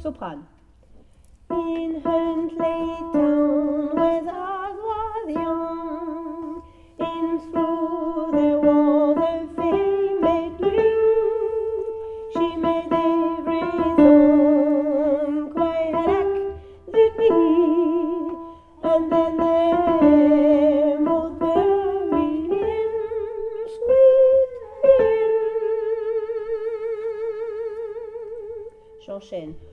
Sopran. In Huntley town where I was young, in through there was a female ring. She made every song quite like the bee, and then there was buried in sweet J'enchaîne.